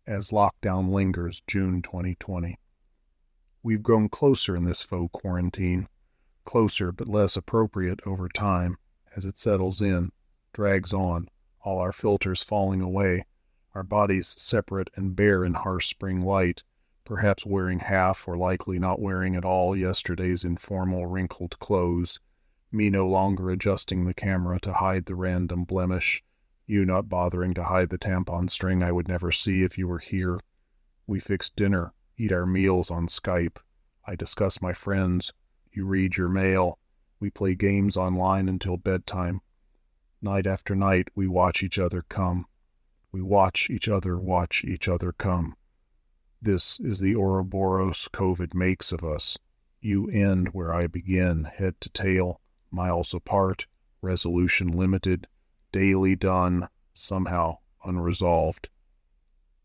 as lockdown lingers, June 2020. We've grown closer in this faux quarantine, closer but less appropriate over time as it settles in, drags on, all our filters falling away, our bodies separate and bare in harsh spring light, perhaps wearing half or likely not wearing at all yesterday's informal wrinkled clothes, me no longer adjusting the camera to hide the random blemish, you not bothering to hide the tampon string I would never see if you were here. We fix dinner, eat our meals on Skype. I discuss my friends. You read your mail. We play games online until bedtime. Night after night, we watch each other come. We watch each other come. This is the Ouroboros COVID makes of us. You end where I begin, head to tail, miles apart, resolution limited, daily done, somehow unresolved.